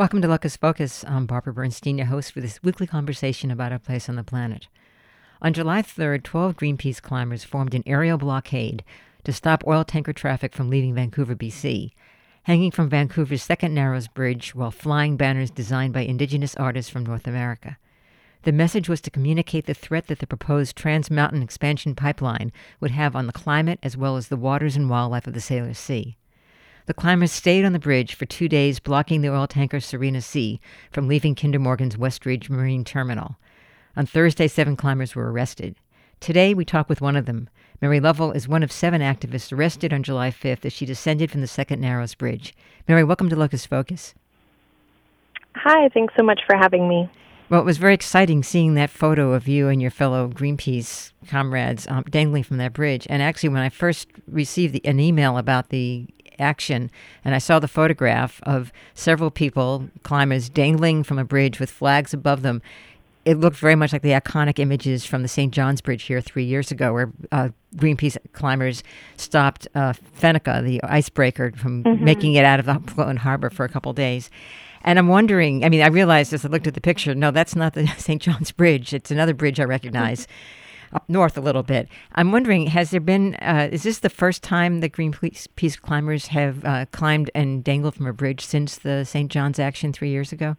Welcome to Locus Focus. I'm Barbara Bernstein, your host for this weekly conversation about our place on the planet. On July 3rd, 12 Greenpeace climbers formed an aerial blockade to stop oil tanker traffic from leaving Vancouver, BC, hanging from Vancouver's Second Narrows Bridge while flying banners designed by Indigenous artists from North America. The message was to communicate the threat that the proposed Trans Mountain expansion pipeline would have on the climate as well as the waters and wildlife of the Sailor Sea. The climbers stayed on the bridge for 2 days, blocking the oil tanker Serena C from leaving Kinder Morgan's Westridge Marine Terminal. On Thursday, 7 climbers were arrested. Today, we talk with one of them. Mary Lovell is one of 7 activists arrested on July 5th as she descended from the Second Narrows Bridge. Mary, welcome to Locus Focus. Hi, thanks so much for having me. Well, it was very exciting seeing that photo of you and your fellow Greenpeace comrades dangling from that bridge. And actually, when I first received an email about the action, and I saw the photograph of several people, climbers, dangling from a bridge with flags above them, it looked very much like the iconic images from the St. John's Bridge here 3 years ago, where Greenpeace climbers stopped Fennica, the icebreaker, from making it out of the Floating Harbor for a couple of days. And I'm wondering, I realized as I looked at the picture, no, that's not the St. John's Bridge. It's another bridge I recognize. Up north a little bit. I'm wondering, has there been, is this the first time that Greenpeace climbers have climbed and dangled from a bridge since the St. John's action 3 years ago?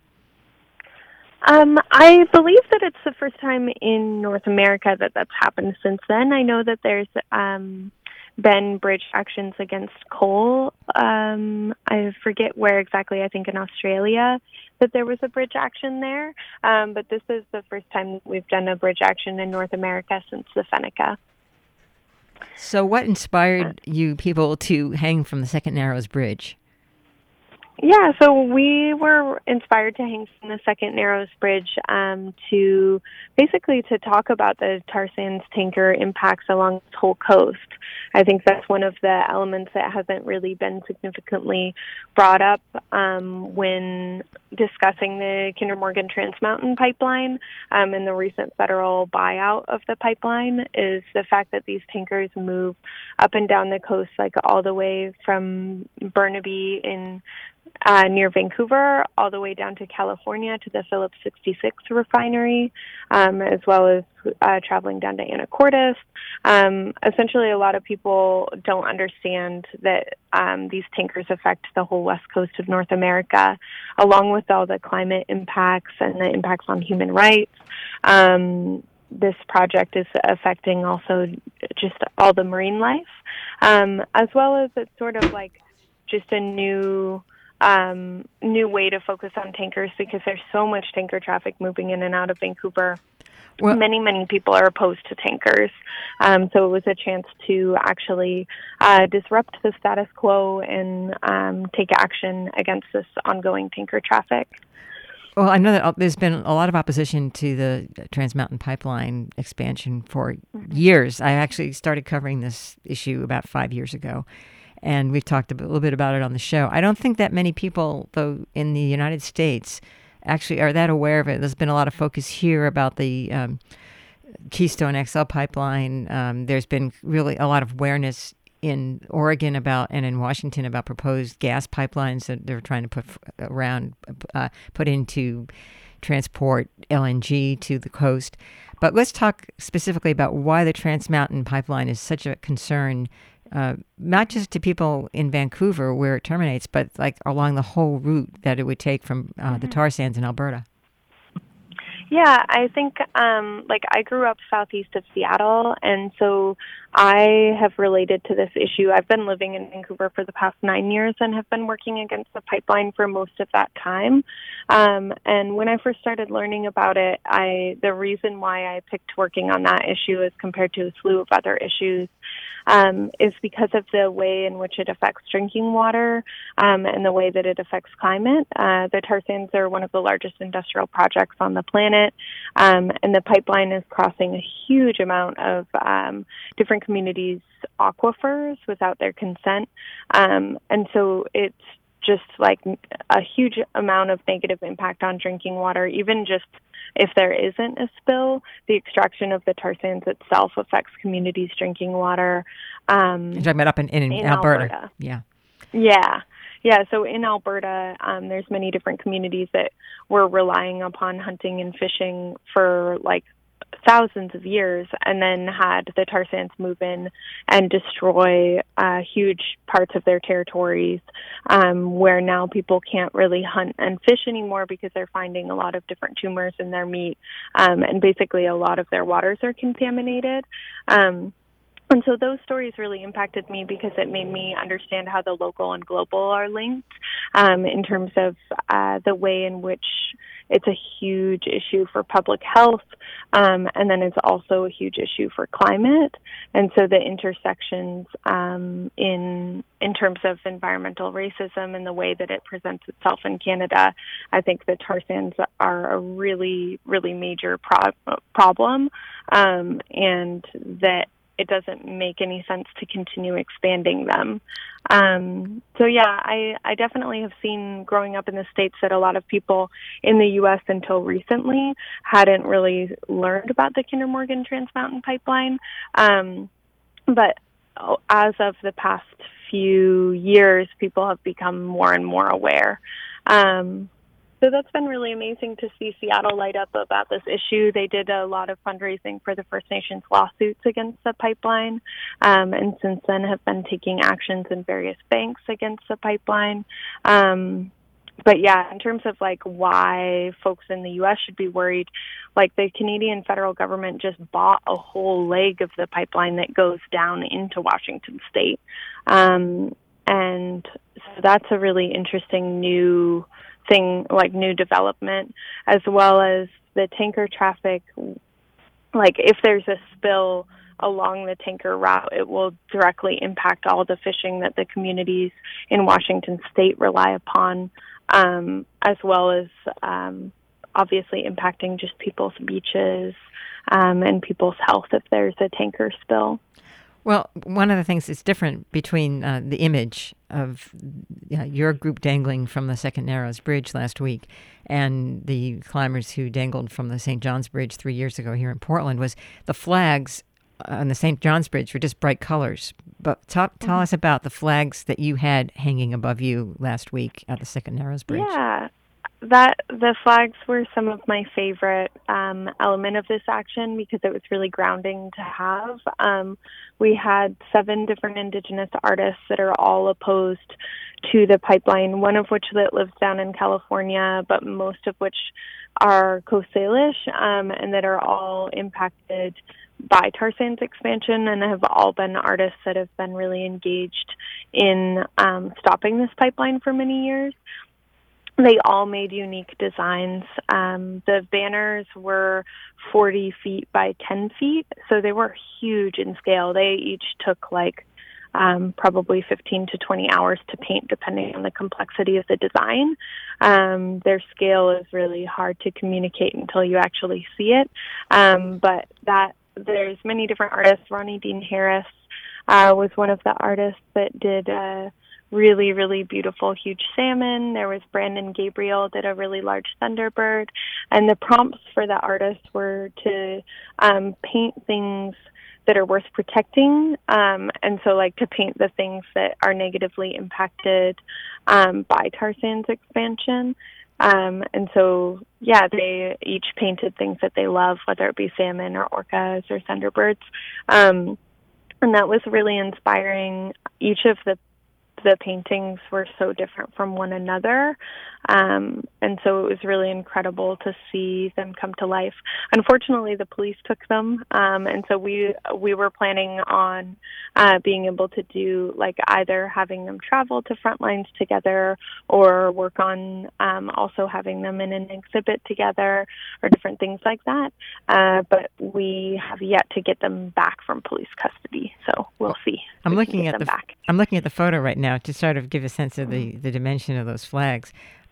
I believe that it's the first time in North America that that's happened since then. I know that there's been bridge actions against coal. I forget where exactly, I think in Australia, that there was a bridge action there. But this is the first time we've done a bridge action in North America since the Fennica. So what inspired you people to hang from the Second Narrows Bridge? Yeah, so we were inspired to hang from the Second Narrows Bridge to basically to talk about the tar sands tanker impacts along the whole coast. I think that's one of the elements that hasn't really been significantly brought up when discussing the Kinder Morgan Trans Mountain pipeline and the recent federal buyout of the pipeline is the fact that these tankers move up and down the coast, like all the way from Burnaby in near Vancouver, all the way down to California to the Phillips 66 refinery, as well as traveling down to Anacortes. Essentially, a lot of people don't understand that these tankers affect the whole west coast of North America, along with all the climate impacts and the impacts on human rights. This project is affecting also just all the marine life, as well as it's sort of like just a new way to focus on tankers because there's so much tanker traffic moving in and out of Vancouver. Well, many people are opposed to tankers. So it was a chance to actually disrupt the status quo and take action against this ongoing tanker traffic. Well, I know that there's been a lot of opposition to the Trans Mountain Pipeline expansion for years. I actually started covering this issue about 5 years ago. And we've talked a little bit about it on the show. I don't think that many people, though, in the United States actually are that aware of it. There's been a lot of focus here about the Keystone XL pipeline. There's been really a lot of awareness in Oregon about and in Washington about proposed gas pipelines that they're trying to put in to transport LNG to the coast. But let's talk specifically about why the Trans Mountain Pipeline is such a concern. Not just to people in Vancouver where it terminates, but like along the whole route that it would take from the tar sands in Alberta. Yeah, I think I grew up southeast of Seattle, and so I have related to this issue. I've been living in Vancouver for the past 9 years and have been working against the pipeline for most of that time. And when I first started learning about it, the reason why I picked working on that issue as compared to a slew of other issues is because of the way in which it affects drinking water and the way that it affects climate. The tar sands are one of the largest industrial projects on the planet, and the pipeline is crossing a huge amount of different communities' aquifers without their consent. And so it's just like a huge amount of negative impact on drinking water, even just if there isn't a spill. The extraction of the tar sands itself affects communities' drinking water. You're talking about up in Alberta. Yeah. Yeah. Yeah, so in Alberta, there's many different communities that were relying upon hunting and fishing for like thousands of years, and then had the tar sands move in and destroy huge parts of their territories, where now people can't really hunt and fish anymore because they're finding a lot of different tumors in their meat, and basically a lot of their waters are contaminated. And so those stories really impacted me because it made me understand how the local and global are linked, in terms of the way in which it's a huge issue for public health, and then it's also a huge issue for climate. And so the intersections in terms of environmental racism and the way that it presents itself in Canada, I think the tar sands are a really, really major problem, and that it doesn't make any sense to continue expanding them. So yeah, I definitely have seen growing up in the States that a lot of people in the U.S. until recently hadn't really learned about the Kinder Morgan Trans Mountain Pipeline. But as of the past few years, people have become more and more aware. So that's been really amazing to see Seattle light up about this issue. They did a lot of fundraising for the First Nations lawsuits against the pipeline, and since then have been taking actions in various banks against the pipeline. But yeah, in terms of like why folks in the U.S. should be worried, like the Canadian federal government just bought a whole leg of the pipeline that goes down into Washington State. And so that's a really interesting new thing, like new development, as well as the tanker traffic. Like if there's a spill along the tanker route, it will directly impact all the fishing that the communities in Washington State rely upon, as well as obviously impacting just people's beaches and people's health if there's a tanker spill. Well, one of the things that's different between the image of your group dangling from the Second Narrows Bridge last week and the climbers who dangled from the St. John's Bridge 3 years ago here in Portland was the flags on the St. John's Bridge were just bright colors. But tell us about the flags that you had hanging above you last week at the Second Narrows Bridge. Yeah. The flags were some of my favorite element of this action because it was really grounding to have. We had 7 different Indigenous artists that are all opposed to the pipeline, one of which that lives down in California, but most of which are Coast Salish, and that are all impacted by tar sands expansion and have all been artists that have been really engaged in stopping this pipeline for many years. They all made unique designs. The banners were 40 feet by 10 feet, so they were huge in scale. They each took probably 15 to 20 hours to paint, depending on the complexity of the design. Their scale is really hard to communicate until you actually see it. But there's many different artists. Ronnie Dean Harris was one of the artists that did really, really beautiful, huge salmon. There was Brandon Gabriel did a really large thunderbird. And the prompts for the artists were to paint things that are worth protecting. And so to paint the things that are negatively impacted by tar sands expansion. And so, they each painted things that they love, whether it be salmon or orcas or thunderbirds. And that was really inspiring. Each of the paintings were so different from one another. And so it was really incredible to see them come to life. Unfortunately, the police took them. And so we were planning on being able to do either having them travel to Frontlines together or work on also having them in an exhibit together or different things like that. But we have yet to get them back from police custody. So we'll see. I'm looking at the photo right now to sort of give a sense of the dimension of those flags.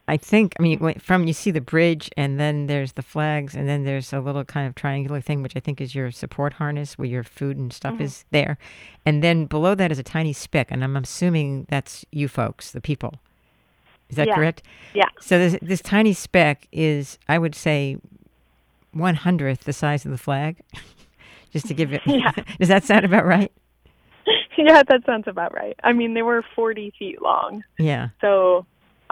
You see the bridge, and then there's the flags, and then there's a little kind of triangular thing, which I think is your support harness where your food and stuff is there. And then below that is a tiny speck, and I'm assuming that's you folks, the people. Is that correct? Yeah. So this tiny speck is, I would say, 1/100th the size of the flag, just to give it. Yeah. Does that sound about right? Yeah, that sounds about right. I mean, they were 40 feet long. Yeah. So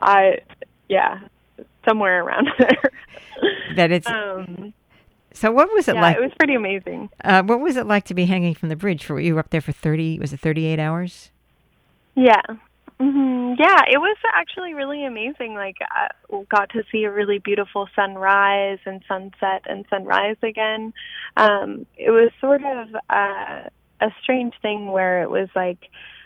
somewhere around there. That it's. So what was it like? It was pretty amazing. What was it like to be hanging from the bridge? You were up there for 38 hours? Yeah. Yeah, it was actually really amazing. Like, I got to see a really beautiful sunrise and sunset and sunrise again. It was sort of a strange thing where it was like,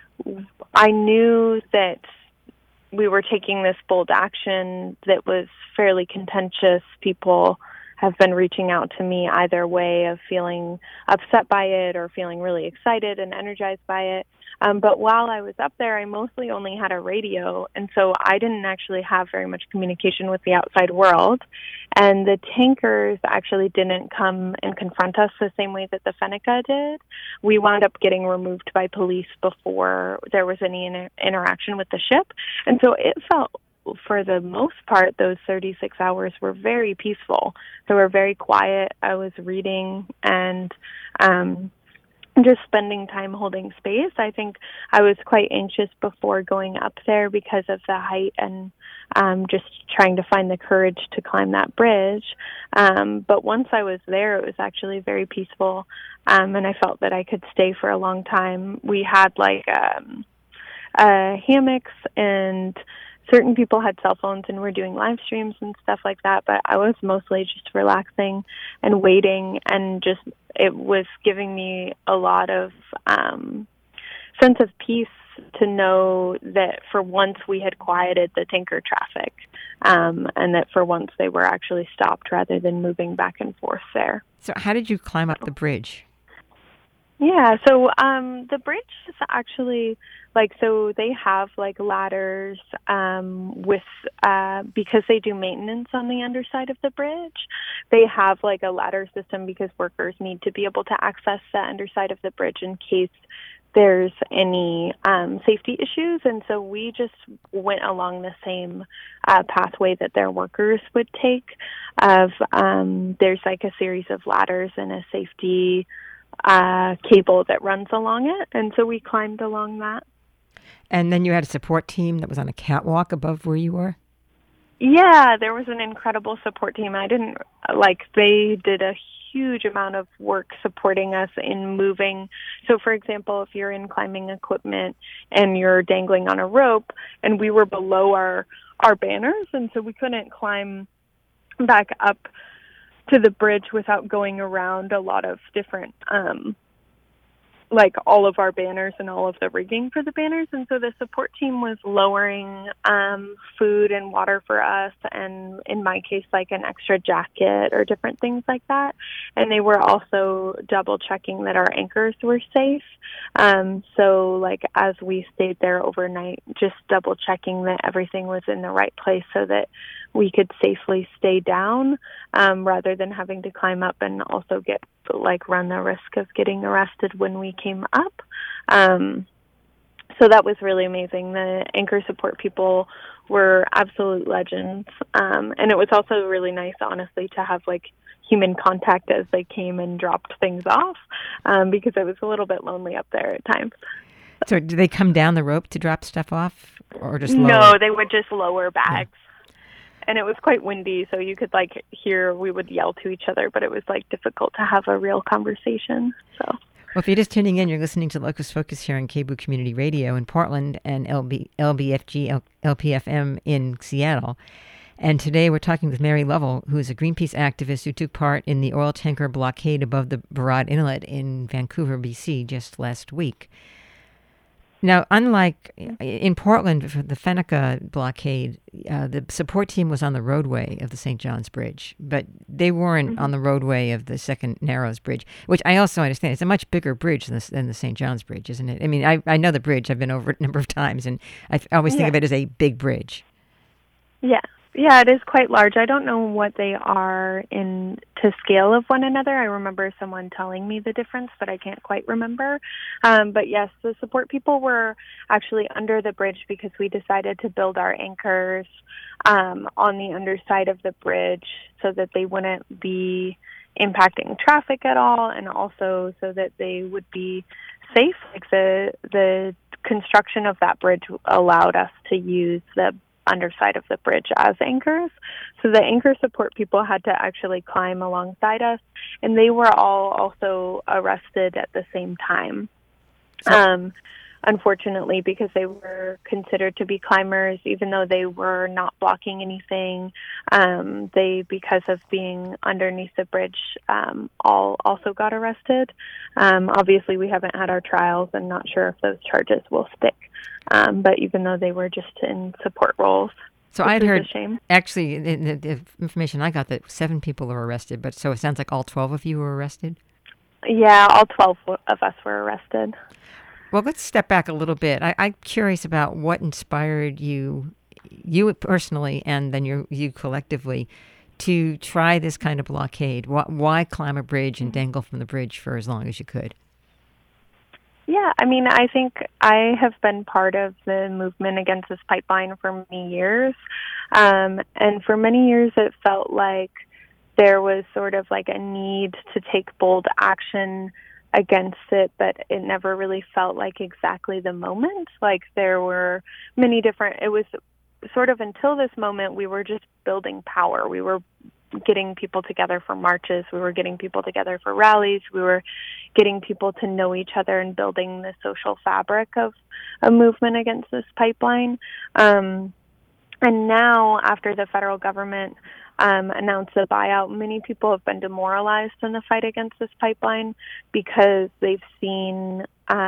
I knew that we were taking this bold action that was fairly contentious. People have been reaching out to me either way of feeling upset by it or feeling really excited and energized by it. But while I was up there, I mostly only had a radio, and so I didn't actually have very much communication with the outside world. And the tankers actually didn't come and confront us the same way that the Fennica did. We wound up getting removed by police before there was any interaction with the ship. And so it felt, for the most part, those 36 hours were very peaceful. They were very quiet. I was reading and just spending time holding space. I think I was quite anxious before going up there because of the height and just trying to find the courage to climb that bridge. But once I was there, it was actually very peaceful, and I felt that I could stay for a long time. We had like hammocks, and certain people had cell phones and were doing live streams and stuff like that, but I was mostly just relaxing and waiting, and just it was giving me a lot of sense of peace to know that for once we had quieted the tanker traffic, and that for once they were actually stopped rather than moving back and forth there. So how did you climb up the bridge? Yeah, so the bridge is actually so they have like ladders with because they do maintenance on the underside of the bridge. They have like a ladder system because workers need to be able to access the underside of the bridge in case there's any safety issues. And so we just went along the same pathway that their workers would take of there's like a series of ladders and a safety cable that runs along it, and so we climbed along that. And then you had a support team that was on a catwalk above where you were? Yeah, there was an incredible support team. They did a huge amount of work supporting us in moving. So, for example, if you're in climbing equipment and you're dangling on a rope, and we were below our banners, and so we couldn't climb back up to the bridge without going around a lot of different all of our banners and all of the rigging for the banners. And so the support team was lowering food and water for us, and in my case, like an extra jacket or different things like that. And they were also double checking that our anchors were safe. So as we stayed there overnight, just double checking that everything was in the right place so that we could safely stay down, rather than having to climb up and also run the risk of getting arrested when we came up. So that was really amazing. The anchor support people were absolute legends. And it was also really nice, honestly, to have human contact as they came and dropped things off, because it was a little bit lonely up there at times. So did they come down the rope to drop stuff off, or just lower? No, they would just lower bags. Yeah. And it was quite windy, so you could hear, we would yell to each other, but it was difficult to have a real conversation. So, well, if you're just tuning in, you're listening to Locust Focus here on KBOO Community Radio in Portland and LBFG LPFM in Seattle. And today we're talking with Mary Lovell, who is a Greenpeace activist who took part in the oil tanker blockade above the Burrard Inlet in Vancouver, BC, just last week. Now, unlike in Portland for the Fennica blockade, the support team was on the roadway of the St. John's Bridge, but they weren't on the roadway of the Second Narrows Bridge, which I also understand. It's a much bigger bridge than the St. John's Bridge, isn't it? I mean, I know the bridge. I've been over it a number of times, and I always think of it as a big bridge. Yeah. Yeah, it is quite large. I don't know what they are to scale of one another. I remember someone telling me the difference, but I can't quite remember. But yes, the support people were actually under the bridge because we decided to build our anchors on the underside of the bridge so that they wouldn't be impacting traffic at all, and also so that they would be safe. Like the construction of that bridge allowed us to use the underside of the bridge as anchors. So the anchor support people had to actually climb alongside us, and they were all also arrested at the same time. Unfortunately, because they were considered to be climbers, even though they were not blocking anything, because of being underneath the bridge, all also got arrested. Obviously, we haven't had our trials and not sure if those charges will stick. But even though they were just in support roles. So I had heard, actually, in the information I got, that 7 people were arrested, but so it sounds like all 12 of you were arrested? Yeah, all 12 of us were arrested. Well, let's step back a little bit. I'm curious about what inspired you personally, and then you collectively, to try this kind of blockade. Why climb a bridge and dangle from the bridge for as long as you could? Yeah, I mean, I think I have been part of the movement against this pipeline for many years. And for many years, it felt like there was sort of like a need to take bold action against it, but it never really felt like exactly the moment. Like there were many different, it was sort of until this moment, we were just building power. We were getting people together for marches. We were getting people together for rallies. We were getting people to know each other and building the social fabric of a movement against this pipeline. And now, after the federal government announced the buyout, many people have been demoralized in the fight against this pipeline because they've seen,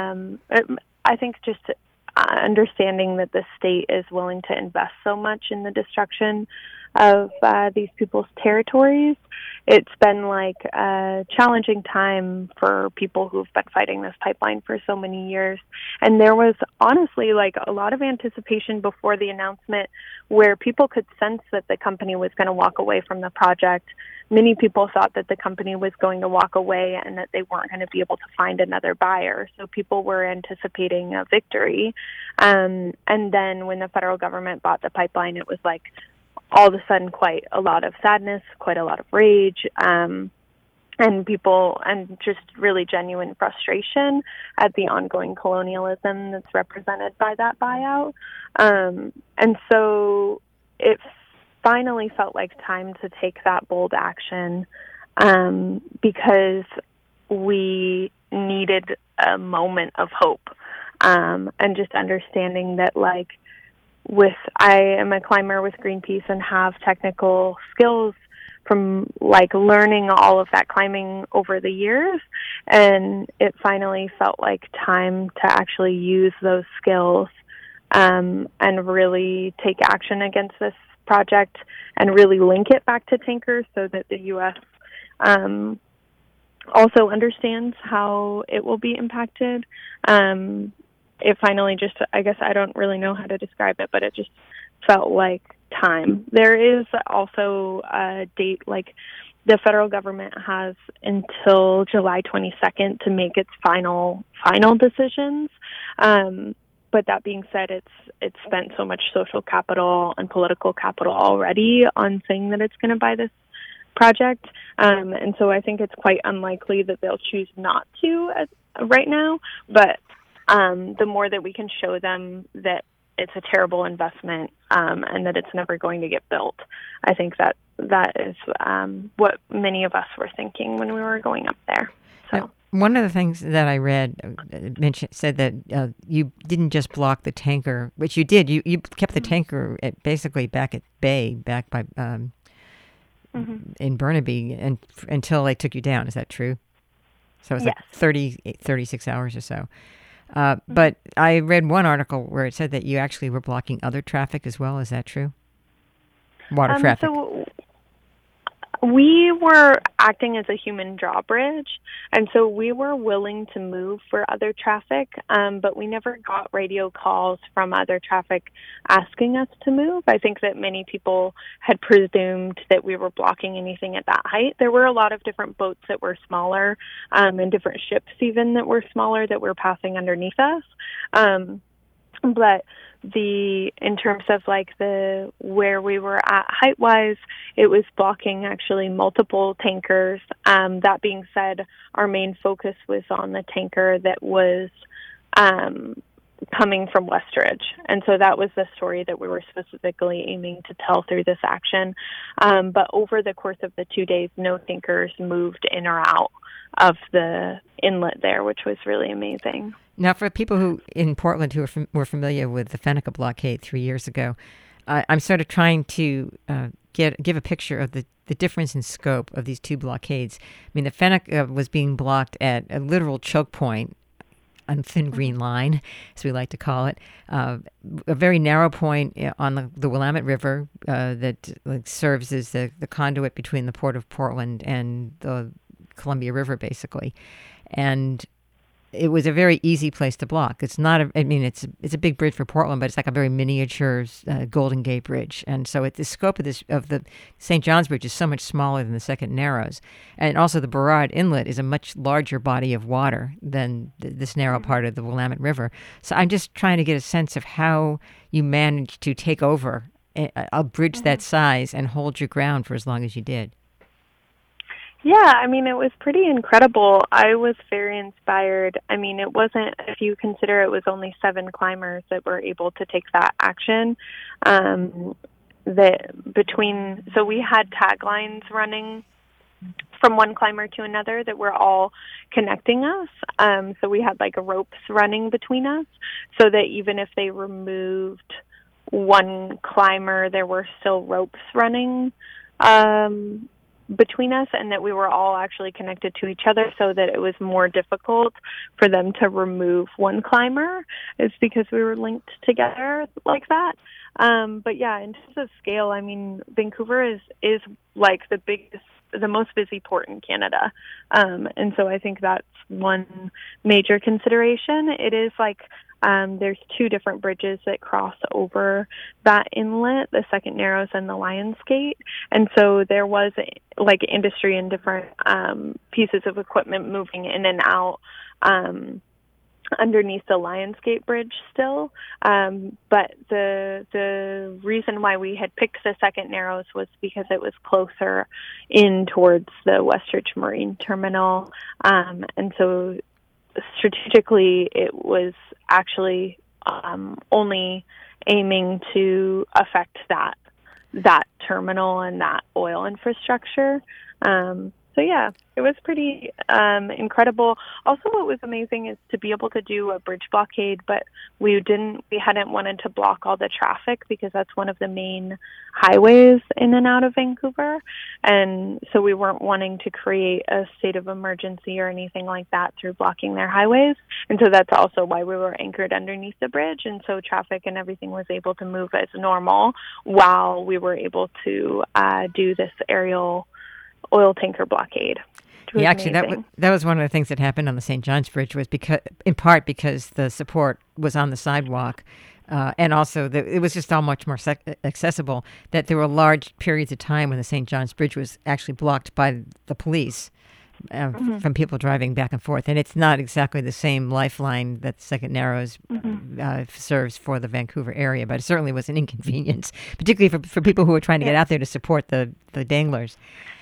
I think, just understanding that the state is willing to invest so much in the destruction of these people's territories. It's been like a challenging time for people who've been fighting this pipeline for so many years. And there was honestly like a lot of anticipation before the announcement where people could sense that the company was going to walk away from the project. Many people thought that the company was going to walk away and that they weren't going to be able to find another buyer. So people were anticipating a victory. And then when the federal government bought the pipeline, it was like all of a sudden quite a lot of sadness, quite a lot of rage, and people, and just really genuine frustration at the ongoing colonialism that's represented by that buyout. And so it finally felt like time to take that bold action, because we needed a moment of hope, and just understanding that, like, I am a climber with Greenpeace and have technical skills from like learning all of that climbing over the years. And it finally felt like time to actually use those skills, and really take action against this project and really link it back to tankers so that the U.S. Also understands how it will be impacted. It finally just, I guess I don't really know how to describe it, but it just felt like time. There is also a date, like the federal government has until July 22nd to make its final decisions. But that being said, it's spent so much social capital and political capital already on saying that it's going to buy this project. And so I think it's quite unlikely that they'll choose not to right now. But the more that we can show them that it's a terrible investment, and that it's never going to get built, I think that is what many of us were thinking when we were going up there. So. One of the things that I read said that you didn't just block the tanker, which you did. You kept the tanker basically back at bay, back by in Burnaby, until they took you down. Is that true? So it's yes. Like 36 hours or so. But I read one article where it said that you actually were blocking other traffic as well. Is that true? Water traffic. So we were acting as a human drawbridge, and so we were willing to move for other traffic, but we never got radio calls from other traffic asking us to move. I think that many people had presumed that we were blocking anything at that height. There were a lot of different boats that were smaller, and different ships even that were smaller that were passing underneath us. But in terms of like the where we were at height wise, it was blocking actually multiple tankers. That being said, our main focus was on the tanker that was coming from Westridge, and so that was the story that we were specifically aiming to tell through this action. But over the course of the 2 days, no tankers moved in or out of the inlet there, which was really amazing. Now, for people who in Portland who were familiar with the Fennica blockade 3 years ago, I'm sort of trying to give a picture of the difference in scope of these two blockades. I mean, the Fennica was being blocked at a literal choke point on Thin Green Line, as we like to call it, a very narrow point on the Willamette River that serves as the conduit between the Port of Portland and the Columbia River, basically. And it was a very easy place to block. It's not it's a big bridge for Portland, but it's like a very miniature Golden Gate Bridge. And so the scope of the St. John's Bridge is so much smaller than the Second Narrows. And also the Burrard Inlet is a much larger body of water than this narrow part of the Willamette River. So I'm just trying to get a sense of how you managed to take over a bridge that size and hold your ground for as long as you did. Yeah, I mean, it was pretty incredible. I was very inspired. I mean, it wasn't, if you consider it was only 7 climbers that were able to take that action. So we had taglines running from one climber to another that were all connecting us. So we had like ropes running between us so that even if they removed one climber, there were still ropes running between us, and that we were all actually connected to each other so that it was more difficult for them to remove one climber. It's because we were linked together like that. But yeah, in terms of scale, I mean, Vancouver is like the most busy port in Canada. And so I think that's one major consideration. It is like, there's 2 different bridges that cross over that inlet, the Second Narrows and the Lions Gate. And so there was like industry and different pieces of equipment moving in and out underneath the Lions Gate Bridge still. But the reason why we had picked the Second Narrows was because it was closer in towards the Westridge Marine Terminal. And so strategically, it was actually only aiming to affect that terminal and that oil infrastructure. So yeah, it was pretty incredible. Also, what was amazing is to be able to do a bridge blockade, but we hadn't wanted to block all the traffic because that's one of the main highways in and out of Vancouver. And so we weren't wanting to create a state of emergency or anything like that through blocking their highways. And so that's also why we were anchored underneath the bridge. And so traffic and everything was able to move as normal while we were able to do this aerial oil tanker blockade. Yeah, actually, that was one of the things that happened on the St. John's Bridge was in part because the support was on the sidewalk, and also it was just all much more accessible. That there were large periods of time when the St. John's Bridge was actually blocked by the police from people driving back and forth, and it's not exactly the same lifeline that the Second Narrows serves for the Vancouver area, but it certainly was an inconvenience, particularly for people who were trying to get out there to support the danglers.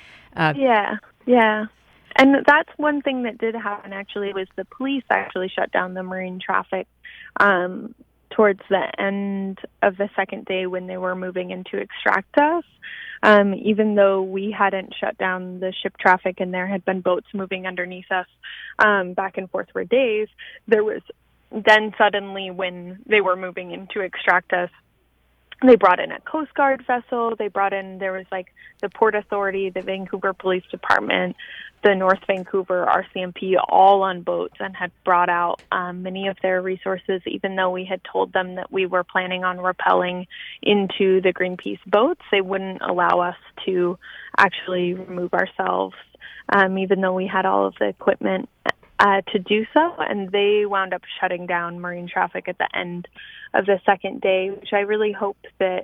Yeah. And that's one thing that did happen, actually, was the police actually shut down the marine traffic towards the end of the second day when they were moving in to extract us. Even though we hadn't shut down the ship traffic and there had been boats moving underneath us back and forth for days, there was then suddenly when they were moving in to extract us, they brought in a Coast Guard vessel. There was like the Port Authority, the Vancouver Police Department, the North Vancouver RCMP, all on boats, and had brought out many of their resources, even though we had told them that we were planning on rappelling into the Greenpeace boats. They wouldn't allow us to actually remove ourselves, even though we had all of the equipment to do so, and they wound up shutting down marine traffic at the end of the second day, which I really hope that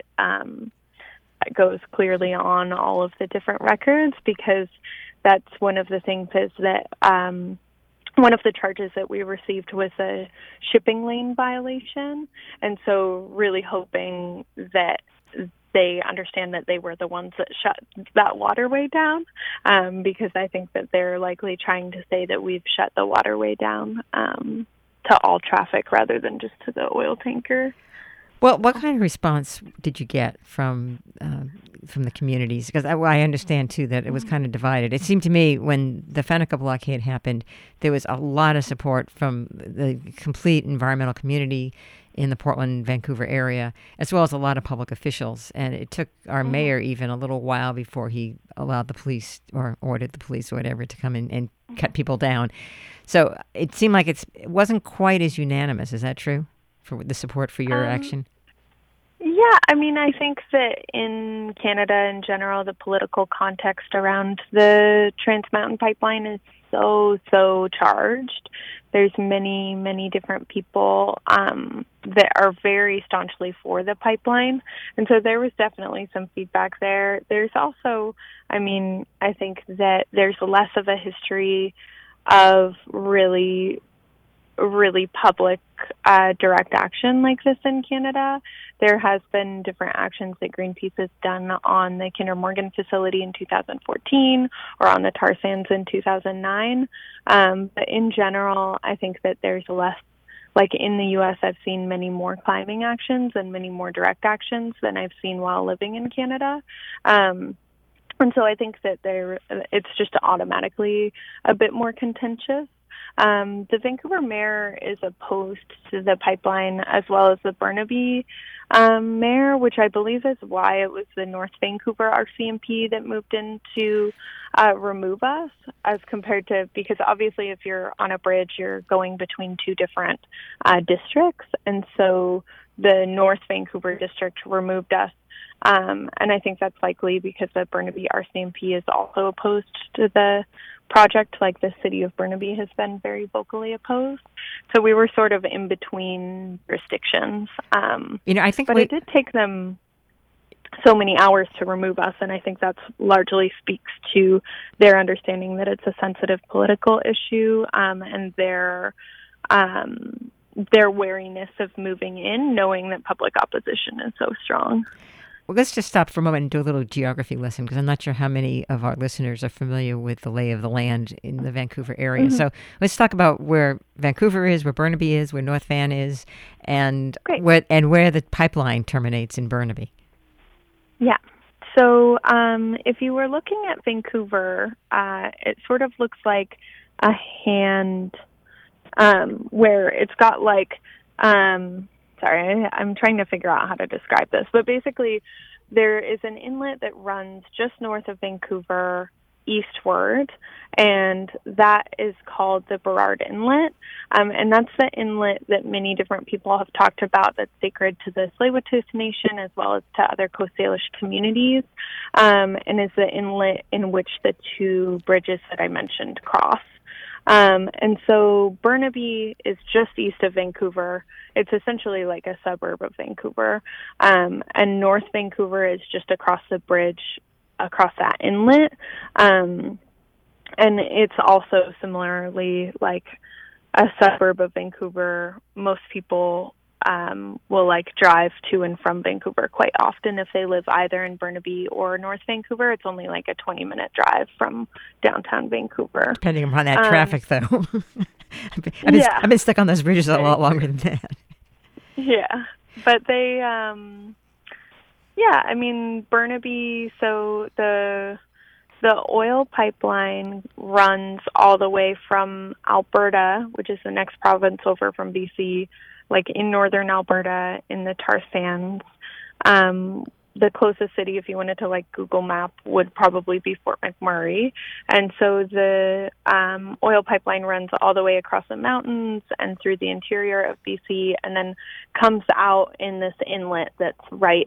goes clearly on all of the different records, because that's one of the things is that one of the charges that we received was a shipping lane violation. And so really hoping that they understand that they were the ones that shut that waterway down, because I think that they're likely trying to say that we've shut the waterway down to all traffic rather than just to the oil tanker. Well, what kind of response did you get from the communities? Because I understand, too, that it was kind of divided. It seemed to me when the Fennica blockade happened, there was a lot of support from the complete environmental community in the Portland, Vancouver area, as well as a lot of public officials. And it took our mayor even a little while before he allowed the police or ordered the police or whatever to come in and cut people down. So it seemed like it wasn't quite as unanimous. Is that true, for the support for your action? Yeah, I mean, I think that in Canada in general, the political context around the Trans Mountain Pipeline is so charged. There's many different people that are very staunchly for the pipeline. And so there was definitely some feedback there. There's also, I mean, I think that there's less of a history of really public direct action like this in Canada. There has been different actions that Greenpeace has done on the Kinder Morgan facility in 2014 or on the tar sands in 2009. But in general, I think that there's less, like in the U.S., I've seen many more climbing actions and many more direct actions than I've seen while living in Canada. And so I think that it's just automatically a bit more contentious. The Vancouver mayor is opposed to the pipeline, as well as the Burnaby mayor, which I believe is why it was the North Vancouver RCMP that moved in to remove us, as compared to, because obviously if you're on a bridge, you're going between two different districts. And so the North Vancouver district removed us. And I think that's likely because the Burnaby RCMP is also opposed to the project, like the city of Burnaby has been very vocally opposed. So we were sort of in between jurisdictions. I think it did take them so many hours to remove us, and I think that's largely speaks to their understanding that it's a sensitive political issue, and their wariness of moving in, knowing that public opposition is so strong. Well, let's just stop for a moment and do a little geography lesson, because I'm not sure how many of our listeners are familiar with the lay of the land in the Vancouver area. Mm-hmm. So let's talk about where Vancouver is, where Burnaby is, where North Van is, and where the pipeline terminates in Burnaby. Yeah. So if you were looking at Vancouver, it sort of looks like a hand where it's got like... Sorry, I'm trying to figure out how to describe this. But basically, there is an inlet that runs just north of Vancouver eastward, and that is called the Burrard Inlet. And that's the inlet that many different people have talked about that's sacred to the Tsleil-Waututh Nation as well as to other Coast Salish communities, and is the inlet in which the two bridges that I mentioned cross. And so Burnaby is just east of Vancouver. It's essentially like a suburb of Vancouver. And North Vancouver is just across the bridge, across that inlet. And it's also similarly like a suburb of Vancouver. Most people will like drive to and from Vancouver quite often if they live either in Burnaby or North Vancouver. It's only like a 20-minute drive from downtown Vancouver. Depending upon that traffic, though. I've been stuck on those bridges a lot longer than that. Yeah, but they, I mean, Burnaby, so the oil pipeline runs all the way from Alberta, which is the next province over from BC, like in northern Alberta in the tar sands. The closest city, if you wanted to like Google Map, would probably be Fort McMurray. And so the oil pipeline runs all the way across the mountains and through the interior of BC, and then comes out in this inlet that's right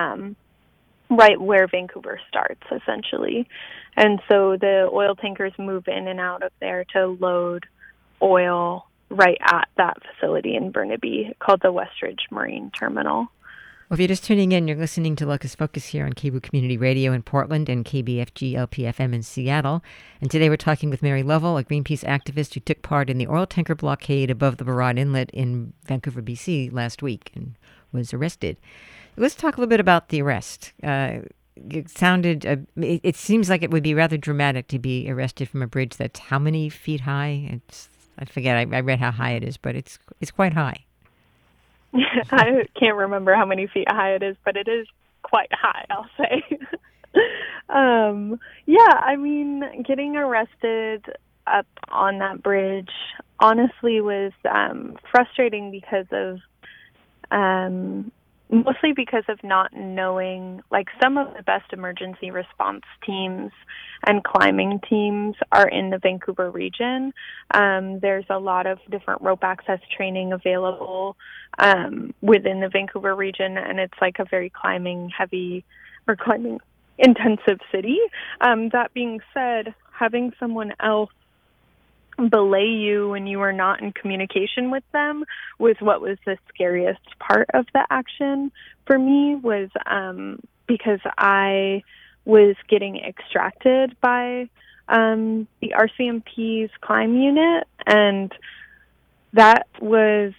where Vancouver starts, essentially. And so the oil tankers move in and out of there to load oil right at that facility in Burnaby called the Westridge Marine Terminal. Well, if you're just tuning in, you're listening to Locus Focus here on KBOO Community Radio in Portland and KBFG LPFM in Seattle. And today we're talking with Mary Lovell, a Greenpeace activist who took part in the oil tanker blockade above the Burrard Inlet in Vancouver, BC last week and was arrested. Let's talk a little bit about the arrest. It seems like it would be rather dramatic to be arrested from a bridge that's how many feet high? I forget. I read how high it is, but it's quite high. I can't remember how many feet high it is, but it is quite high, I'll say. Getting arrested up on that bridge honestly was frustrating because of mostly because of not knowing, like, some of the best emergency response teams and climbing teams are in the Vancouver region. There's a lot of different rope access training available within the Vancouver region, and it's like a very climbing intensive city. That being said, having someone else belay you when you are not in communication with them was what was the scariest part of the action for me, was because I was getting extracted by the RCMP's climb unit, and that was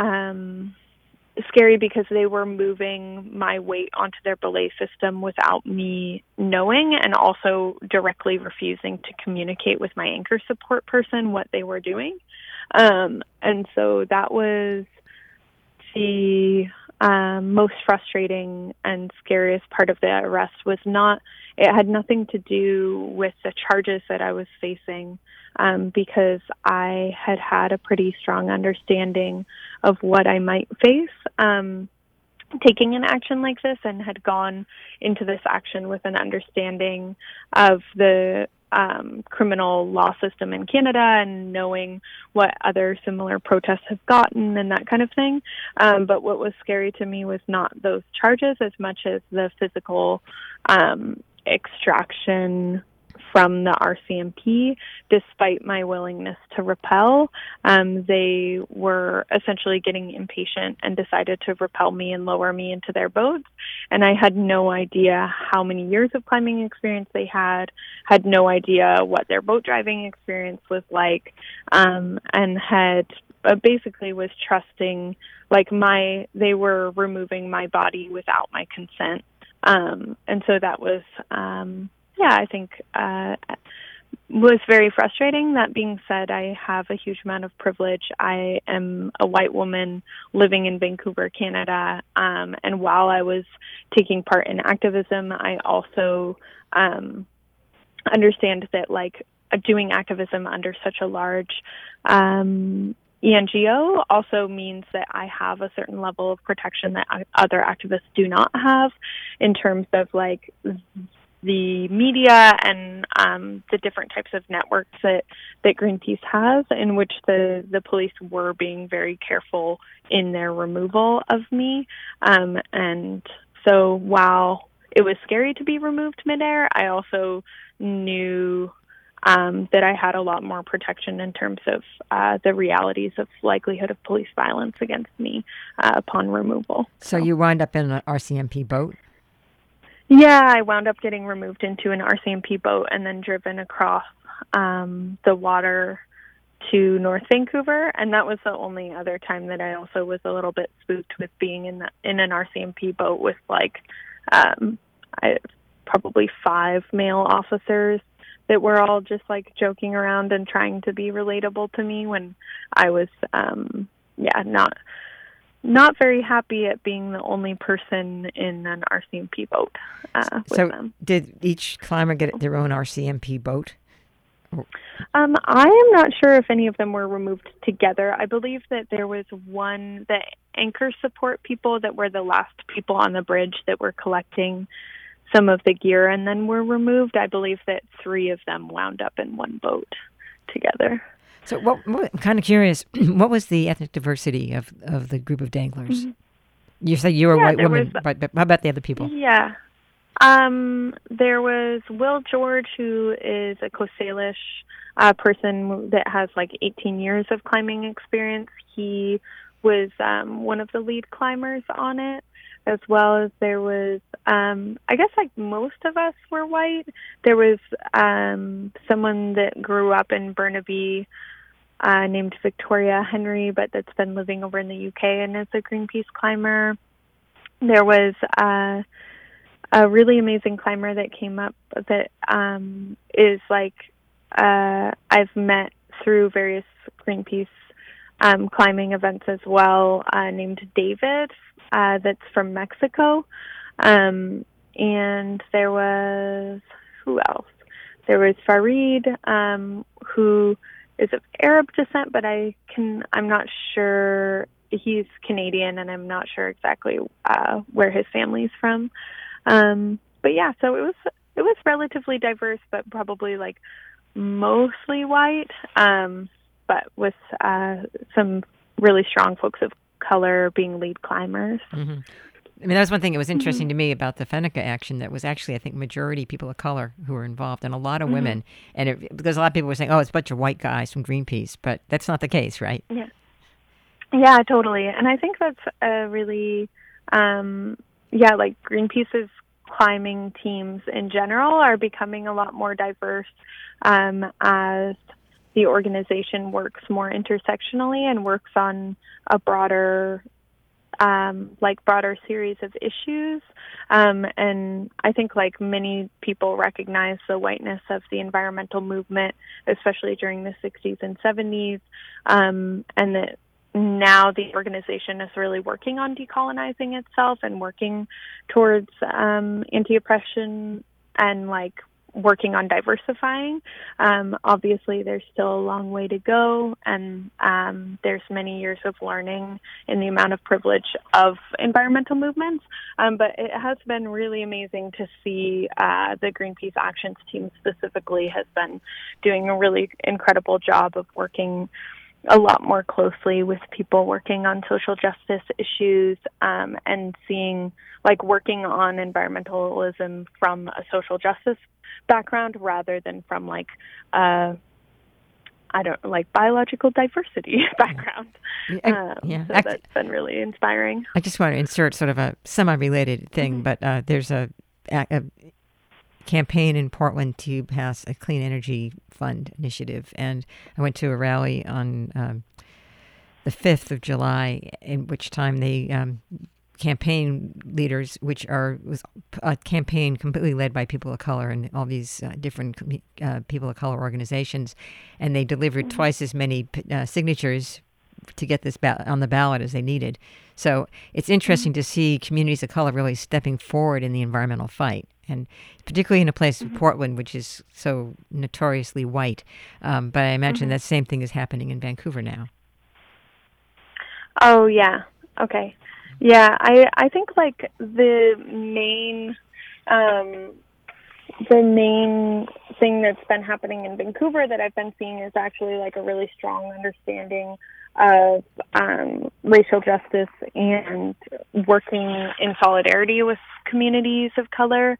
scary because they were moving my weight onto their belay system without me knowing, and also directly refusing to communicate with my anchor support person what they were doing. And so that was the most frustrating and scariest part of the arrest. It had nothing to do with the charges that I was facing, because I had a pretty strong understanding of what I might face taking an action like this, and had gone into this action with an understanding of the criminal law system in Canada and knowing what other similar protests have gotten and that kind of thing. But what was scary to me was not those charges as much as the physical extraction from the RCMP. Despite my willingness to repel, they were essentially getting impatient and decided to repel me and lower me into their boats. And I had no idea how many years of climbing experience they had no idea what their boat driving experience was like, and had basically was trusting, like, they were removing my body without my consent. And so that was, I think, was very frustrating. That being said, I have a huge amount of privilege. I am a white woman living in Vancouver, Canada. And while I was taking part in activism, I also understand that, like, doing activism under such a large ENGO also means that I have a certain level of protection that other activists do not have, in terms of, like, the media and the different types of networks that Greenpeace has, in which the police were being very careful in their removal of me. And so while it was scary to be removed midair, I also knew that I had a lot more protection in terms of the realities of likelihood of police violence against me upon removal. So you wound up in an RCMP boat? Yeah, I wound up getting removed into an RCMP boat and then driven across the water to North Vancouver. And that was the only other time that I also was a little bit spooked with being in an RCMP boat with, like, probably 5 male officers that were all just, like, joking around and trying to be relatable to me, when I was, not very happy at being the only person in an RCMP boat with them. Did each climber get their own RCMP boat? I am not sure if any of them were removed together. I believe that there was the anchor support people that were the last people on the bridge that were collecting some of the gear and then were removed. I believe that 3 of them wound up in one boat together. So I'm kind of curious, what was the ethnic diversity of the group of danglers? Mm-hmm. You say you were a white woman, but how about the other people? Yeah. There was Will George, who is a Coast Salish person that has, like, 18 years of climbing experience. He was one of the lead climbers on it. as well as there was, I guess like most of us were white. There was someone that grew up in Burnaby named Victoria Henry, but that's been living over in the UK and is a Greenpeace climber. There was a really amazing climber that came up that is like I've met through various Greenpeace climbing events as well, named David, that's from Mexico. And there was, who else? There was Farid, who is of Arab descent, but I'm not sure. He's Canadian, and I'm not sure exactly where his family's from. But yeah, so it was relatively diverse, but probably like mostly white, but with some really strong folks of color being lead climbers. Mm-hmm. I mean, that was one thing that was interesting to me about the Fennica action. That was actually, I think, majority people of color who were involved, and a lot of women. And because a lot of people were saying, "Oh, it's a bunch of white guys from Greenpeace," but that's not the case, right? Yeah, totally. And I think that's a really, like Greenpeace's climbing teams in general are becoming a lot more diverse as the organization works more intersectionally and works on a broader series of issues. And I think like many people recognize the whiteness of the environmental movement, especially during the 60s and 70s, and that now the organization is really working on decolonizing itself and working towards anti-oppression and like working on diversifying. Obviously, there's still a long way to go, and there's many years of learning in the amount of privilege of environmental movements. But it has been really amazing to see the Greenpeace Actions team specifically has been doing a really incredible job of working a lot more closely with people working on social justice issues, and seeing like working on environmentalism from a social justice background rather than from like biological diversity background. So that's been really inspiring. I just want to insert sort of a semi-related thing, but there's a campaign in Portland to pass a clean energy fund initiative, and I went to a rally on the 5th of July, in which time they campaign leaders, which was a campaign completely led by people of color and all these different people of color organizations, and they delivered twice as many signatures to get this on the ballot as they needed. So it's interesting to see communities of color really stepping forward in the environmental fight, and particularly in a place like Portland, which is so notoriously white. But I imagine that same thing is happening in Vancouver now. Oh, yeah. Okay. Yeah, I think like the main thing that's been happening in Vancouver that I've been seeing is actually like a really strong understanding of racial justice and working in solidarity with communities of color.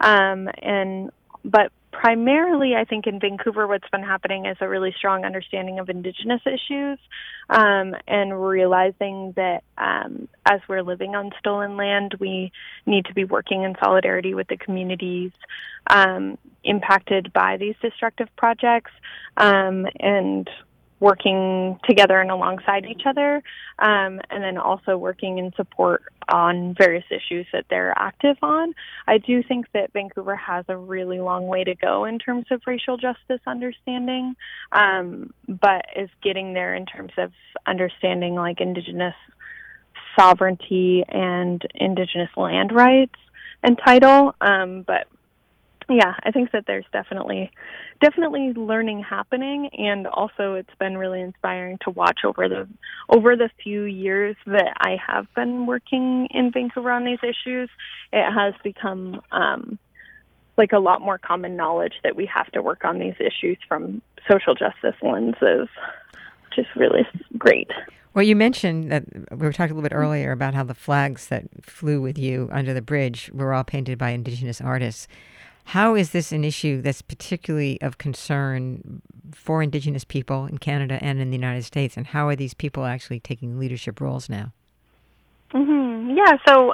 But primarily, I think in Vancouver, what's been happening is a really strong understanding of Indigenous issues, and realizing that as we're living on stolen land, we need to be working in solidarity with the communities impacted by these destructive projects, and working together and alongside each other, and then also working in support on various issues that they're active on. I do think that Vancouver has a really long way to go in terms of racial justice understanding, but is getting there in terms of understanding like Indigenous sovereignty and Indigenous land rights and title. But yeah, I think that there's definitely learning happening, and also it's been really inspiring to watch over the few years that I have been working in Vancouver on these issues. It has become like a lot more common knowledge that we have to work on these issues from social justice lenses, which is really great. Well, you mentioned that we were talking a little bit earlier about how the flags that flew with you under the bridge were all painted by Indigenous artists. How is this an issue that's particularly of concern for Indigenous people in Canada and in the United States? And how are these people actually taking leadership roles now? Yeah, so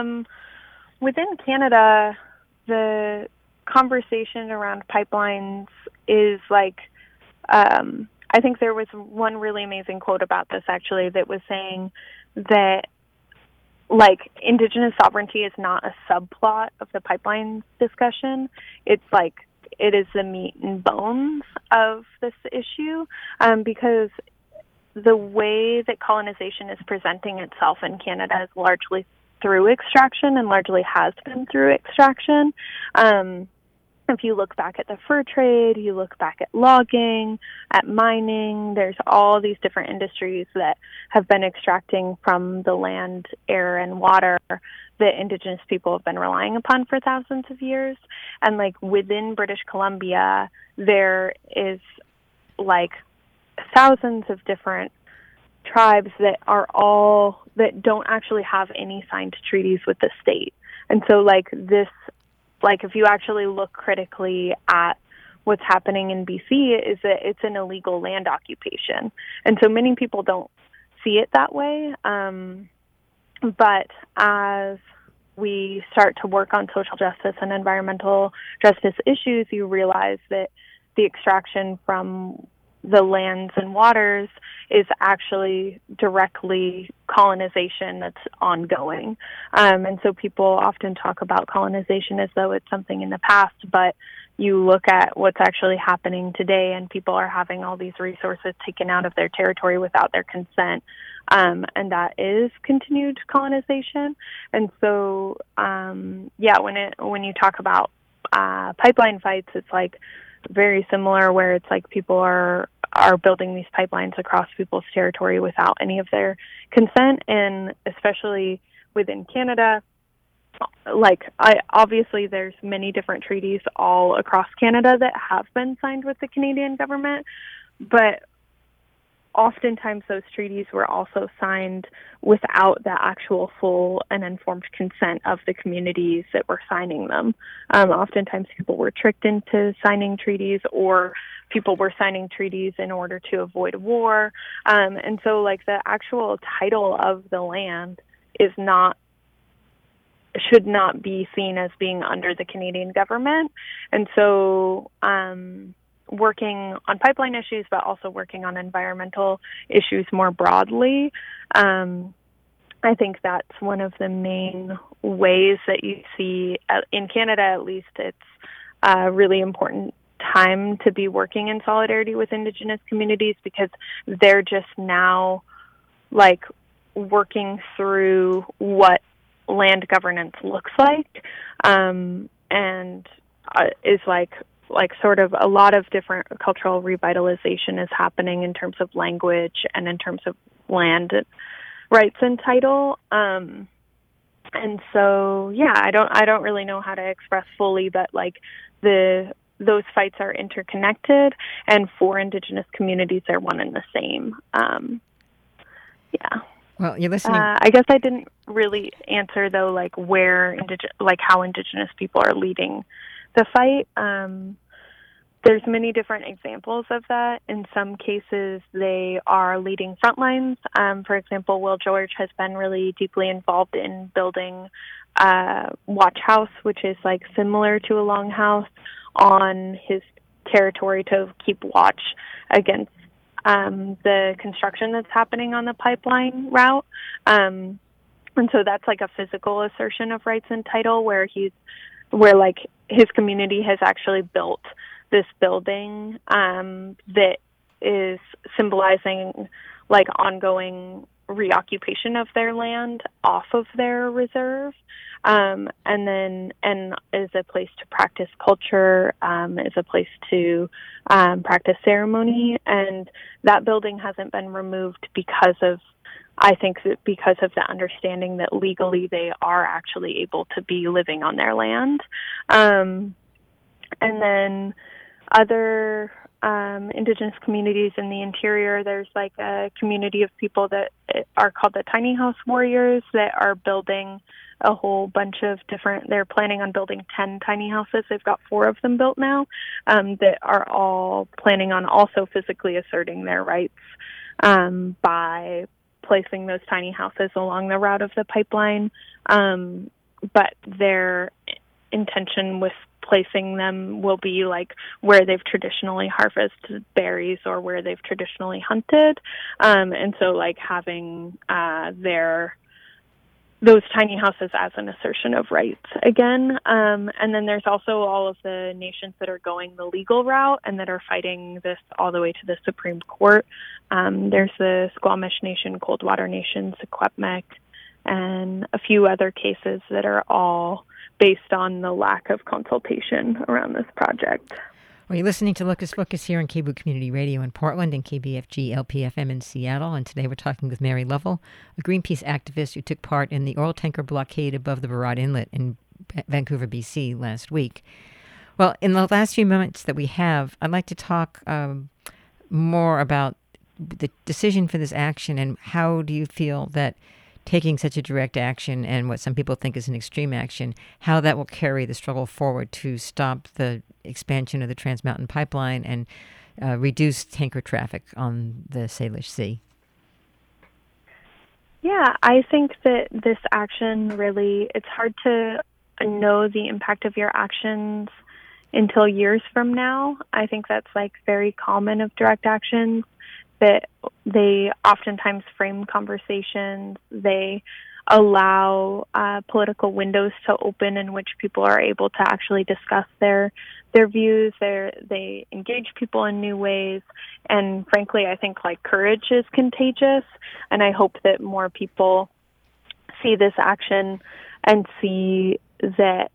within Canada, the conversation around pipelines is like, I think there was one really amazing quote about this actually that was saying that like Indigenous sovereignty is not a subplot of the pipeline discussion. It's like it is the meat and bones of this issue, because the way that colonization is presenting itself in Canada is largely through extraction and largely has been through extraction. If you look back at the fur trade, you look back at logging, at mining, there's all these different industries that have been extracting from the land, air, and water that Indigenous people have been relying upon for thousands of years. And like within British Columbia, there is like thousands of different tribes that don't actually have any signed treaties with the state. And so like this, like if you actually look critically at what's happening in BC, is that it's an illegal land occupation. And so many people don't see it that way. But as we start to work on social justice and environmental justice issues, you realize that the extraction from the lands and waters is actually directly colonization that's ongoing. And so people often talk about colonization as though it's something in the past, but you look at what's actually happening today and people are having all these resources taken out of their territory without their consent. And that is continued colonization. And so, when you talk about pipeline fights, it's like very similar, where it's like people are building these pipelines across people's territory without any of their consent. And especially within Canada, obviously there's many different treaties all across Canada that have been signed with the Canadian government, but oftentimes those treaties were also signed without the actual full and informed consent of the communities that were signing them. Oftentimes people were tricked into signing treaties, or people were signing treaties in order to avoid war. And so like the actual title of the land should not be seen as being under the Canadian government. And so, working on pipeline issues, but also working on environmental issues more broadly, I think that's one of the main ways that you see, in Canada at least, it's a really important time to be working in solidarity with Indigenous communities, because they're just now like working through what land governance looks like, and is like sort of a lot of different cultural revitalization is happening in terms of language and in terms of land rights and title. And so, yeah, I don't really know how to express fully, but like those fights are interconnected, and for Indigenous communities, they're one and the same. Yeah. Well, you're listening. I guess I didn't really answer though, like how Indigenous people are leading the fight. There's many different examples of that. In some cases, they are leading front lines. For example, Will George has been really deeply involved in building Watch House, which is like similar to a longhouse on his territory to keep watch against the construction that's happening on the pipeline route. And so that's like a physical assertion of rights and title, where like his community has actually built this building that is symbolizing like ongoing reoccupation of their land off of their reserve, and is a place to practice culture, is a place to practice ceremony. And that building hasn't been removed because of the understanding that legally they are actually able to be living on their land. And then other Indigenous communities in the interior, there's like a community of people that are called the Tiny House Warriors that are building a whole bunch of they're planning on building 10 tiny houses. They've got 4 of them built now, that are all planning on also physically asserting their rights by placing those tiny houses along the route of the pipeline, but their intention with placing them will be like where they've traditionally harvested berries or where they've traditionally hunted, and so like having those tiny houses as an assertion of rights again. And then there's also all of the nations that are going the legal route and that are fighting this all the way to the Supreme Court. There's the Squamish Nation, Coldwater Nation, Secwepemc, and a few other cases that are all based on the lack of consultation around this project. Well, you're listening to Locust Focus here on KBOO Community Radio in Portland and KBFG LPFM in Seattle. And today we're talking with Mary Lovell, a Greenpeace activist who took part in the oil tanker blockade above the Burrard Inlet in Vancouver, BC last week. Well, in the last few moments that we have, I'd like to talk more about the decision for this action and how do you feel that taking such a direct action and what some people think is an extreme action, how that will carry the struggle forward to stop the expansion of the Trans Mountain Pipeline and reduce tanker traffic on the Salish Sea. Yeah, I think that this action really, it's hard to know the impact of your actions until years from now. I think that's like very common of direct actions, that they oftentimes frame conversations. They allow political windows to open in which people are able to actually discuss their views. They engage people in new ways. And frankly, I think like courage is contagious. And I hope that more people see this action and see that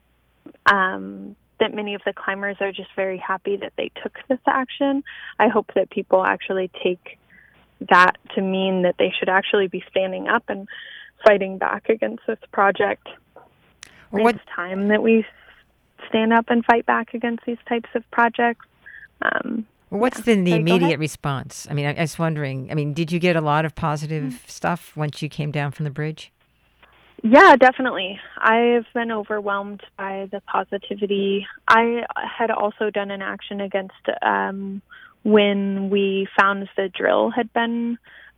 that many of the climbers are just very happy that they took this action. I hope that people actually take that to mean that they should actually be standing up and fighting back against this project. It's time that we stand up and fight back against these types of projects. What's the immediate response? I mean, I was wondering, did you get a lot of positive stuff once you came down from the bridge? Yeah, definitely. I've been overwhelmed by the positivity. I had also done an action against when we found the drill had been,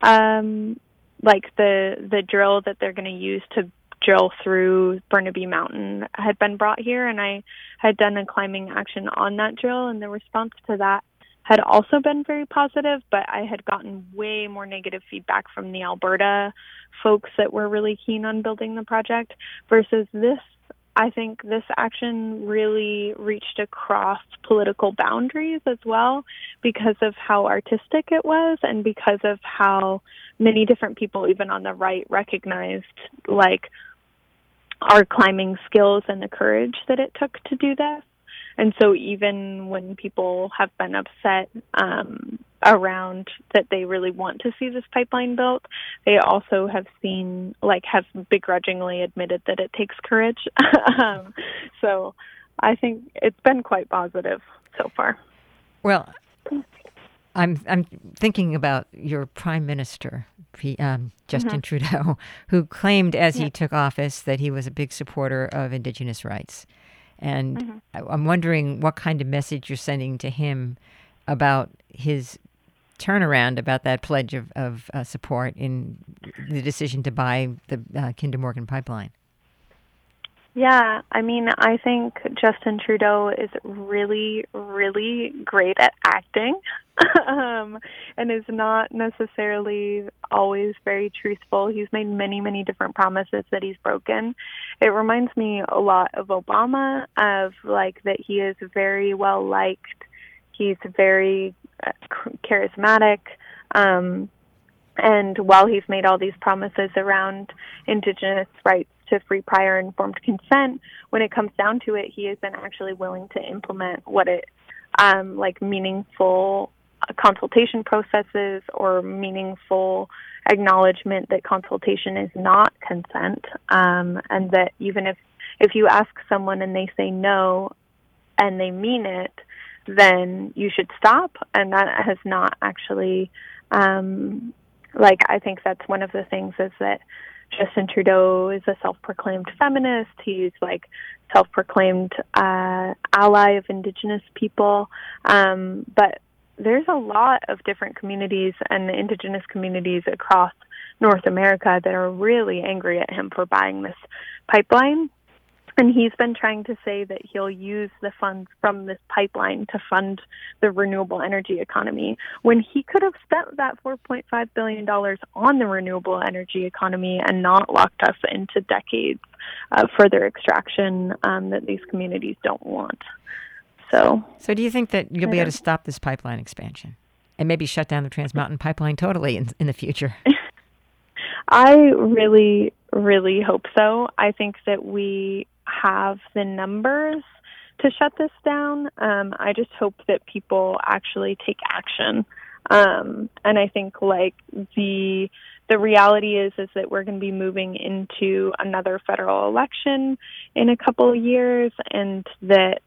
like the drill that they're going to use to drill through Burnaby Mountain had been brought here, and I had done a climbing action on that drill, and the response to that had also been very positive, but I had gotten way more negative feedback from the Alberta folks that were really keen on building the project versus this. I think this action really reached across political boundaries as well because of how artistic it was and because of how many different people, even on the right, recognized like our climbing skills and the courage that it took to do this. And so even when people have been upset around that they really want to see this pipeline built, they also have have begrudgingly admitted that it takes courage. So I think it's been quite positive so far. Well, I'm thinking about your Prime Minister, Justin Trudeau, who claimed as he took office that he was a big supporter of Indigenous rights. And I'm wondering what kind of message you're sending to him about his turnaround, about that pledge of support in the decision to buy the Kinder Morgan pipeline. Yeah, I think Justin Trudeau is really, really great at acting and is not necessarily always very truthful. He's made many, many different promises that he's broken. It reminds me a lot of Obama, of that he is very well liked. He's very charismatic. And while he's made all these promises around Indigenous rights to free, prior, informed consent, when it comes down to it, he isn't actually willing to implement what it, meaningful consultation processes or meaningful acknowledgement that consultation is not consent, and that even if you ask someone and they say no and they mean it, then you should stop. And that has not actually, I think that's one of the things is that Justin Trudeau is a self-proclaimed feminist. He's self-proclaimed ally of Indigenous people. But there's a lot of different communities and Indigenous communities across North America that are really angry at him for buying this pipeline. And he's been trying to say that he'll use the funds from this pipeline to fund the renewable energy economy, when he could have spent that $4.5 billion on the renewable energy economy and not locked us into decades of further extraction that these communities don't want. So do you think that you'll be able to stop this pipeline expansion and maybe shut down the Trans Mountain Pipeline totally in the future? I really, really hope so. I think that we have the numbers to shut this down. I just hope that people actually take action. And I think like the reality is that we're going to be moving into another federal election in a couple of years, and that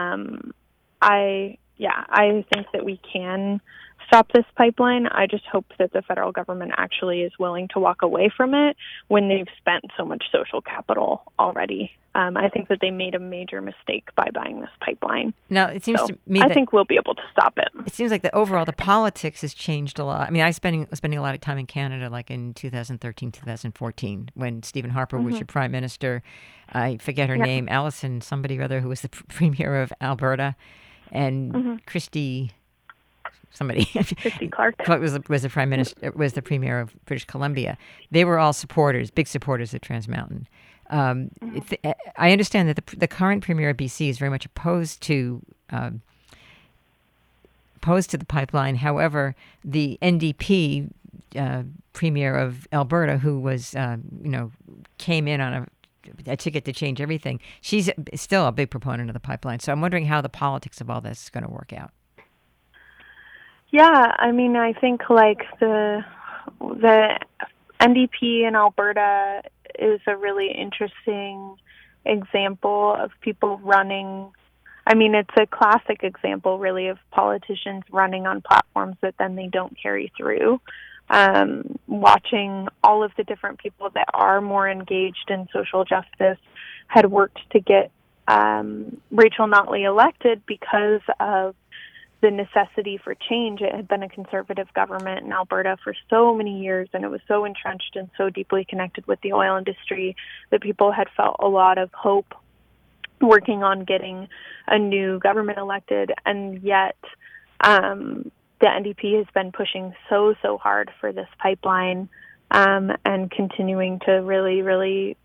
I think that we can stop this pipeline. I just hope that the federal government actually is willing to walk away from it when they've spent so much social capital already. I think that they made a major mistake by buying this pipeline. Now, it seems to me I think we'll be able to stop it. It seems like the politics has changed a lot. I mean, I was spending a lot of time in Canada, like in 2013, 2014, when Stephen Harper was your prime minister. I forget her name, Alison somebody or other, who was the premier of Alberta, and Christy Clark was the prime minister, was the premier of British Columbia. They were all big supporters of Trans Mountain. I understand that the current premier of BC is very much opposed to the pipeline. However, the NDP premier of Alberta, who was came in on a ticket to change everything, she's still a big proponent of the pipeline. So I'm wondering how the politics of all this is going to work out. Yeah, I mean, I think like the NDP in Alberta is a really interesting example of people running. I mean, it's a classic example, really, of politicians running on platforms that then they don't carry through. Watching all of the different people that are more engaged in social justice had worked to get Rachel Notley elected because of the necessity for change. It had been a conservative government in Alberta for so many years, and it was so entrenched and so deeply connected with the oil industry that people had felt a lot of hope working on getting a new government elected. And yet the NDP has been pushing so hard for this pipeline and continuing to really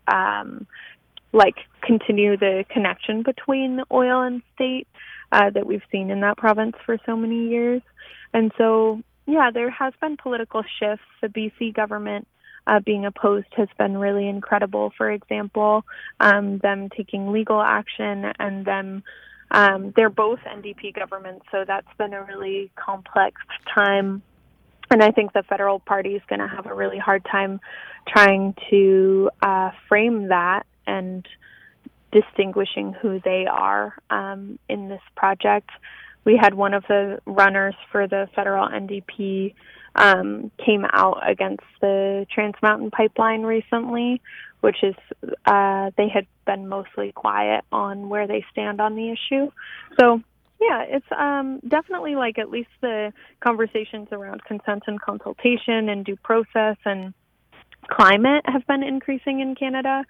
continue the connection between oil and state that we've seen in that province for so many years. And so, yeah, there has been political shifts. The BC government being opposed has been really incredible. For example, them taking legal action, and them they're both NDP governments, so that's been a really complex time. And I think the federal party is going to have a really hard time trying to frame that and distinguishing who they are in this project. We had one of the runners for the federal NDP came out against the Trans Mountain Pipeline recently, which is they had been mostly quiet on where they stand on the issue. So yeah, it's definitely like at least the conversations around consent and consultation and due process and climate have been increasing in Canada,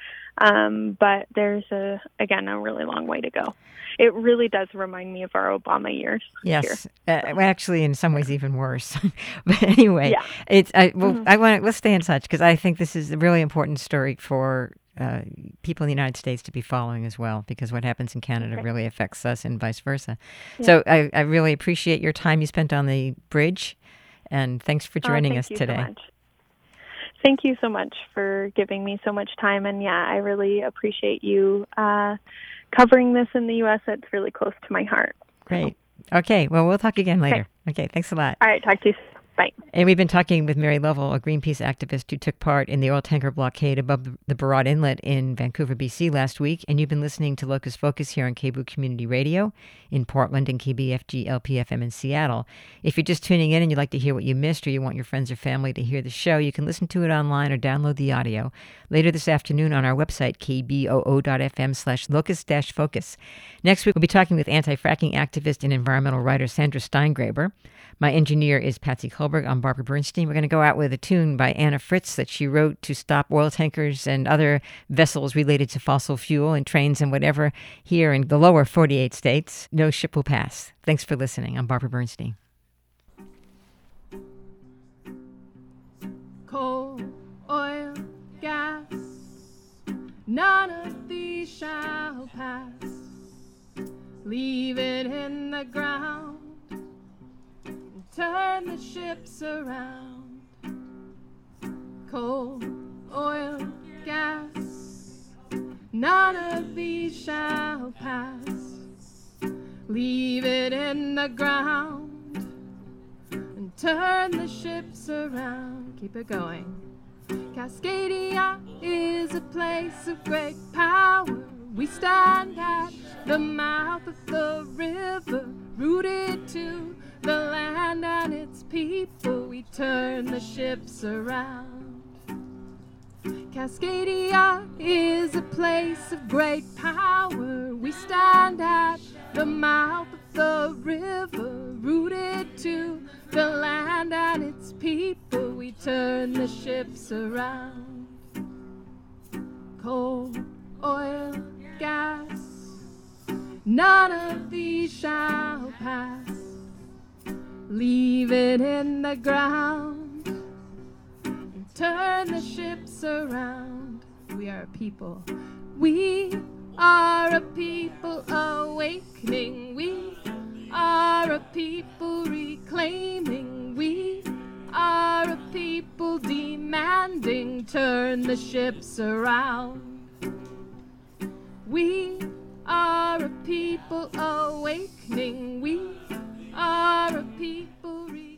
but there's a really long way to go. It really does remind me of our Obama years. Yes, actually, in some ways, even worse. But anyway, yeah. Let's stay in touch, because I think this is a really important story for people in the United States to be following as well, because what happens in Canada really affects us and vice versa. Yeah. So I really appreciate your time you spent on the bridge, and thanks for joining us today. So much. Thank you so much for giving me so much time. And yeah, I really appreciate you covering this in the U.S. It's really close to my heart. Great. Okay. Well, we'll talk again later. Okay. Thanks a lot. All right. Talk to you soon. Bye. And we've been talking with Mary Lovell, a Greenpeace activist who took part in the oil tanker blockade above the Burrard Inlet in Vancouver, BC last week. And you've been listening to Locust Focus here on KBOO Community Radio in Portland and KBFG LPFM in Seattle. If you're just tuning in and you'd like to hear what you missed, or you want your friends or family to hear the show, you can listen to it online or download the audio later this afternoon on our website, kboo.fm/locust-focus. Next week, we'll be talking with anti-fracking activist and environmental writer Sandra Steingraber. My engineer is Patsy Colbert. Goldberg. I'm Barbara Bernstein. We're going to go out with a tune by Anna Fritz that she wrote to stop oil tankers and other vessels related to fossil fuel and trains and whatever here in the lower 48 states. No ship will pass. Thanks for listening. I'm Barbara Bernstein. Coal, oil, gas, none of these shall pass. Leave it in the ground, turn the ships around. Coal, oil, gas, none of these shall pass. Leave it in the ground and turn the ships around. Keep it going. Cascadia is a place of great power. We stand at the mouth of the river, rooted to the land and its people. We turn the ships around. Cascadia is a place of great power. We stand at the mouth of the river, rooted to the land and its people. We turn the ships around. Coal, oil, gas, none of these shall pass. Leave it in the ground and turn the ships around. We are a people. We are a people awakening. We are a people reclaiming. We are a people demanding. Turn the ships around. We are a people awakening. We are a people